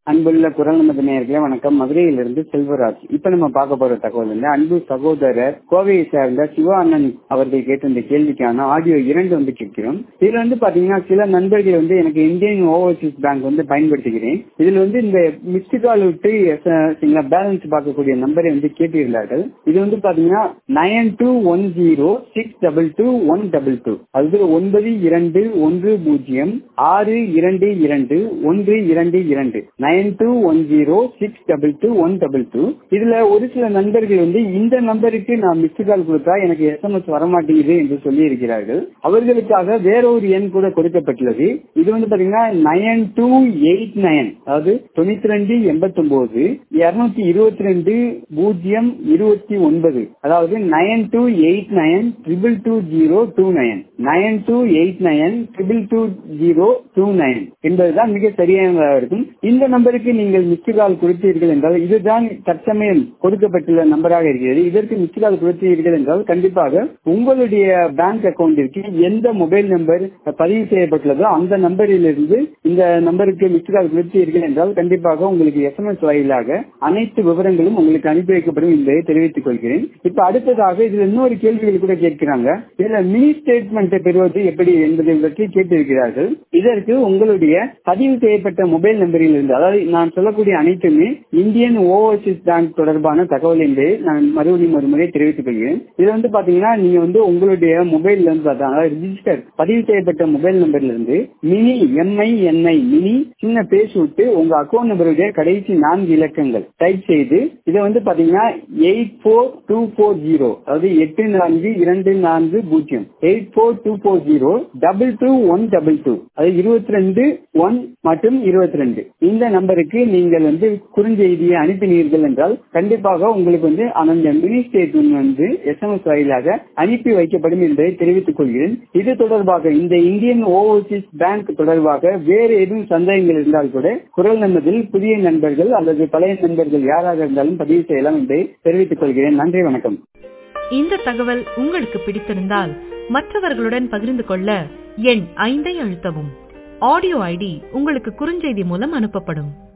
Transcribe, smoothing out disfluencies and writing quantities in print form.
அன்புள்ள குரல் நமது நேயர்களே வணக்கம். மதுரையிலிருந்து செல்வராஜ். இப்ப நம்ம பார்க்க போற தகவல் வந்து அன்பு சகோதரர் கோவையை சேர்ந்த சிவா அண்ணன் அவர்கள் கேட்ட இந்த கேள்விக்கான ஆடியோ 2 வந்து கேட்கிறோம். இதுல வந்து பாத்தீங்கன்னா சில நண்பர்கள் வந்து எனக்கு இந்தியன் ஓவர்சீஸ் பேங்க் வந்து பயன்படுத்துகிறேன். இதுல வந்து இந்த மிஸ்டு கால் விட்டு பேலன்ஸ் பார்க்கக்கூடிய நம்பரை வந்து கேட்டிருந்தார்கள். இது வந்து பாத்தீங்கன்னா 9210622122 அது 9210622122 9210622122. இதுல ஒரு சில நண்பர்கள் வந்து இந்த நம்பருக்கு நான் மிஸ்டு கால் கொடுத்தா எனக்கு எஸ்எம்எஸ் வரமாட்டேங்குது என்று சொல்லி இருக்கிறார்கள். அவர்களுக்காக வேற ஒரு எண் கூட கொடுக்கப்பட்டுள்ளது. இது வந்து பாத்தீங்கன்னா 9289 அதாவது 9289 அதாவது 9289222029 9289222029 என்பதுதான் மிக சரியானதாக இருக்கும். இந்த நம்பருக்கு நீங்கள் மிஸ்டு கால் கொடுத்தீர்கள் என்றால் இதுதான் தற்சமயம் கொடுக்கப்பட்டுள்ள நம்பராக இருக்கிறது. இதற்கு மிஸ்டு கால் கொடுத்தீர்கள் என்றால் கண்டிப்பாக உங்களுடைய பேங்க் அக்கௌண்டிற்கு எந்த மொபைல் நம்பர் பதிவு செய்யப்பட்டுள்ளதோ அந்த நம்பரிலிருந்து இந்த நம்பருக்கு மிஸ்டு கால் கொடுத்தீர்கள் என்றால் கண்டிப்பாக உங்களுக்கு எஸ்எம்எஸ் வாயிலாக அனைத்து விவரங்களும் உங்களுக்கு அனுப்பி வைக்கப்படும் என்பதை தெரிவித்துக் கொள்கிறேன். இப்ப அடுத்ததாக இதுல இன்னொரு கேள்விகள் கூட கேட்கிறாங்க. இதுல மினி ஸ்டேட்மெண்ட் பெறுவது எப்படி என்பதை பற்றி கேட்டிருக்கிறார்கள். இதற்கு உங்களுடைய பதிவு செய்யப்பட்ட மொபைல் நம்பரில் இருந்து, அதாவது நான் சொல்லக்கூடிய அனைத்துமே இந்தியன் ஓவர்சீஸ் பேங்க் தொடர்பான தகவல் என்பதை நான் மறுபடியும் ஒரு முறை தெரிவித்துக் கொள்கிறேன். இது வந்து பாத்தீங்கன்னா நீங்க வந்து உங்களுடைய மொபைல் இருந்து ரிஜிஸ்டர் பதிவு செய்யப்பட்ட மொபைல் நம்பர்ல இருந்து மினி மினி சின்ன பேஸ் விட்டு உங்க அக்கௌண்ட் நம்பருடைய கடைசி 4 இலக்கங்கள் டைப் செய்து இதை வந்து பாத்தீங்கன்னா 84240 அதாவது 84240 84240222122 அது 22 மற்றும் 22 இந்த நம்பருக்கு நீங்கள் வந்து குறுஞ்செய்தியை அனுப்பினீர்கள் என்றால் கண்டிப்பாக உங்களுக்கு வந்து அந்த மினி ஸ்டேட்மெண்ட் வந்து எஸ்எம்எஸ் வாயிலாக அனுப்பி வைக்கப்படும் என்பதை தெரிவித்துக் கொள்கிறேன். இது தொடர்பாக இந்த இந்தியன் ஓவர்சீஸ் பேங்க் தொடர்பாக வேறு எதுவும் சந்தேகங்கள் இருந்தால் கூட குரல் நமதில் புதிய நண்பர்கள் அல்லது பழைய நண்பர்கள் யாராக இருந்தாலும் பதிவு செய்யலாம் என்பதை தெரிவித்துக் கொள்கிறேன். நன்றி, வணக்கம். இந்த தகவல் உங்களுக்கு பிடித்திருந்தால் மற்றவர்களுடன் பகிர்ந்து கொள்ள எண் 5 அழுத்தவும். ஆடியோ ஐடி உங்களுக்கு குறுஞ்செய்தி மூலம் அனுப்பப்படும்.